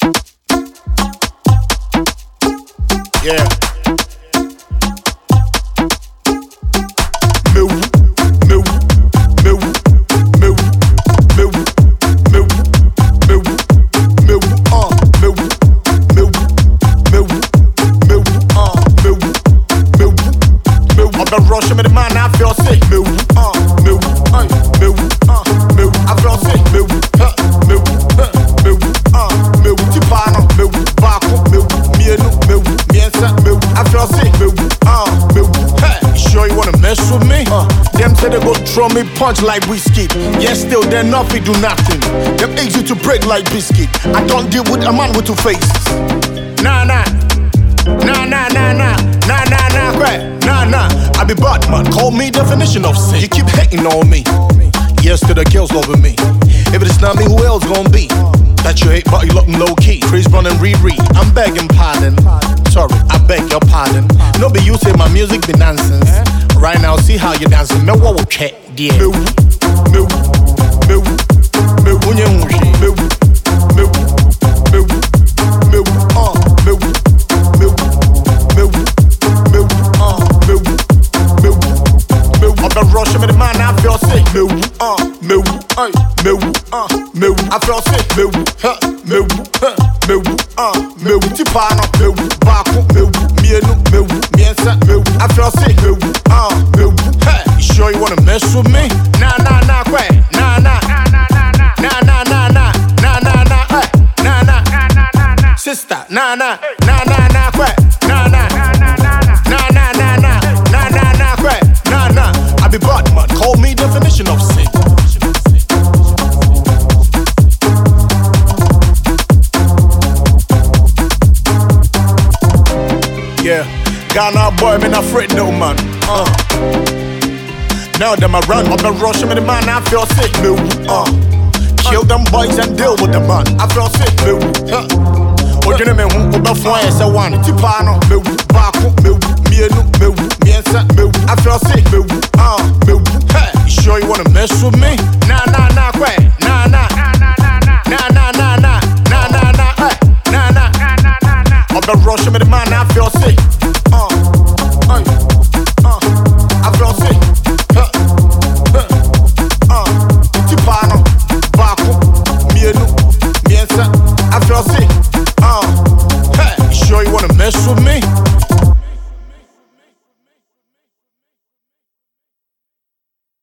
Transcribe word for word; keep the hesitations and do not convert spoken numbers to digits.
Yeah. Meu, meu, meu, meu, meu, meu, meu, meu, ah, meu, meu, meu, meu, ah, meu, meu, meu. On the rush me the man I feel sick. Meu, ah, meu, ay, meu, ah, meu. I feel sick. Meu, ha, meu, ha, meu, ah, meu. Tipano, meu, baco, meu, mieno, meu, miensa, meu. I feel sick. Meu, ah, meu, hey. Sure you wanna mess with me? Uh, them say they go throw me punch like whiskey. Yes, still they nothing do nothing. Them easy to break like biscuit. I don't deal with a man with two faces. Nah, nah, nah, nah, nah, nah, nah, nah, nah, crack, nah, nah. I be Batman. Call me definition of sin. You keep hating on me. Yes, to the girls loving me. If it's not me, who else gonna be? That you hate, but you looking low key. Chris Brown and Riri, I'm begging pardon. Sorry, I beg your pardon. No be you say my music be nonsense. Right now, see how you dancing. Me what will check, dear. Meu, meu, meu, meu, unye unshi. Meu, meu, meu, meu, ah, meu, meu, meu, meu, ah, meu, meu, meu. On the rush me the man I feel sick. Meu, ah, meu, ay, meu, ah, meu. I feel sick. Meu, ha, meu, ha, meu, ah, meu. Tipano, meu, baco, meu, mieno, meu, miensa, meu. I feel sick. Meu, ah, meu, hey. You sure you wanna mess with me? Nah, nah, nah, quack, nah, nah, nah, nah, nah, nah, nah, nah, nah, nah, nah, hey, nah, nah, nah, nah, sister, nah, nah, nah, nah, nah, quack, nah, nah, nah, nah, nah, nah, nah, nah, nah, nah, nah, quack, nah, nah. I be Batman. Call me definition of sin. Yeah, Ghana boy, me not afraid no man. Uh. Now them I run, up and rush me the man, I feel sick. Meu, uh. Kill them boys and deal with the man, I feel sick. Meu, huh. What you know me who go before I say one? Tipano, meu, baco, meu, mieno, meu, miensa, meu. I feel sick. Meu, uh, meu, hey. You sure you wanna mess with me? Nah, nah, nah, quack.